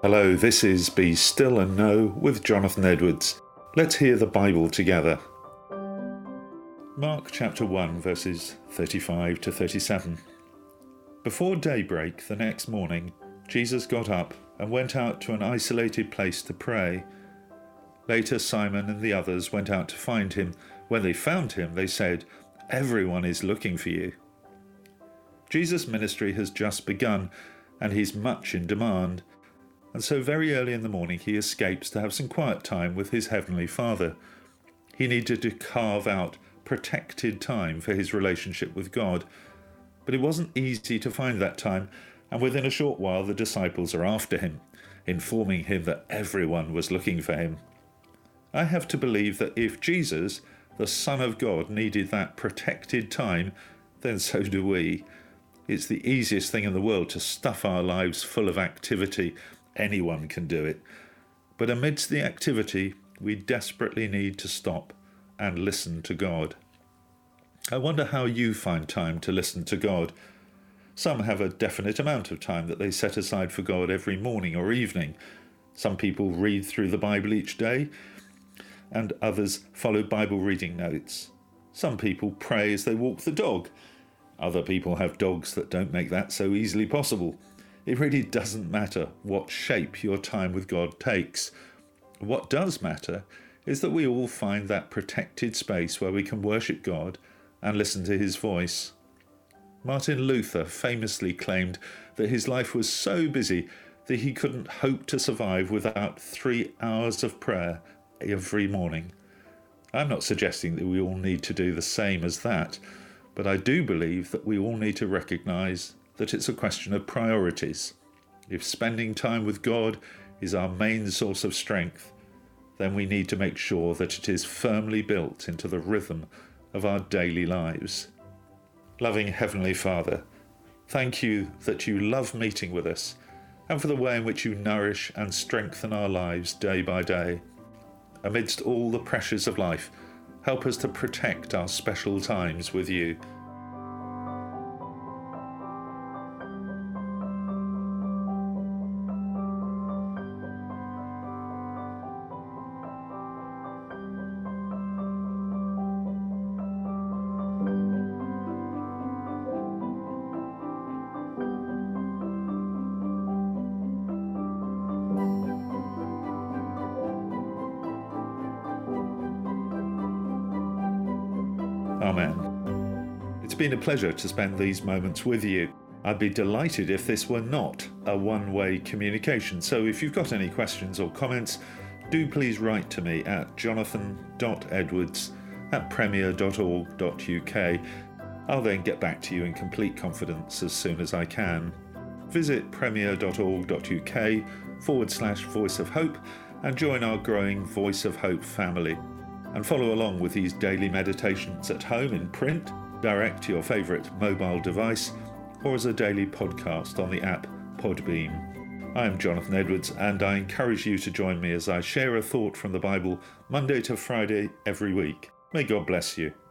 Hello, this is Be Still and Know with Jonathan Edwards. Let's hear the Bible together. Mark chapter 1 verses 35 to 37. Before daybreak the next morning, Jesus got up and went out to an isolated place to pray. Later Simon and the others went out to find him. When they found him, they said, "Everyone is looking for you." Jesus' ministry has just begun and he's much in demand. And so very early in the morning he escapes to have some quiet time with his Heavenly Father. He needed to carve out protected time for his relationship with God. But it wasn't easy to find that time, and within a short while the disciples are after him, informing him that everyone was looking for him. I have to believe that if Jesus, the Son of God, needed that protected time, then so do we. It's the easiest thing in the world to stuff our lives full of activity. Anyone can do it. But amidst the activity, we desperately need to stop and listen to God. I wonder how you find time to listen to God. Some have a definite amount of time that they set aside for God every morning or evening. Some people read through the Bible each day, and others follow Bible reading notes. Some people pray as they walk the dog. Other people have dogs that don't make that so easily possible. It really doesn't matter what shape your time with God takes. What does matter is that we all find that protected space where we can worship God and listen to his voice. Martin Luther famously claimed that his life was so busy that he couldn't hope to survive without 3 hours of prayer every morning. I'm not suggesting that we all need to do the same as that, but I do believe that we all need to recognise that it's a question of priorities. If spending time with God is our main source of strength, then we need to make sure that it is firmly built into the rhythm of our daily lives. Loving Heavenly Father, thank you that you love meeting with us and for the way in which you nourish and strengthen our lives day by day. Amidst all the pressures of life, help us to protect our special times with you. Amen. It's been a pleasure to spend these moments with you. I'd be delighted if this were not a one-way communication. So if you've got any questions or comments, do please write to me at jonathan.edwards@premier.org.uk. I'll then get back to you in complete confidence as soon as I can. Visit premier.org.uk/Voice of Hope and join our growing Voice of Hope family. And follow along with these daily meditations at home in print, direct to your favourite mobile device, or as a daily podcast on the app Podbean. I am Jonathan Edwards, and I encourage you to join me as I share a thought from the Bible Monday to Friday every week. May God bless you.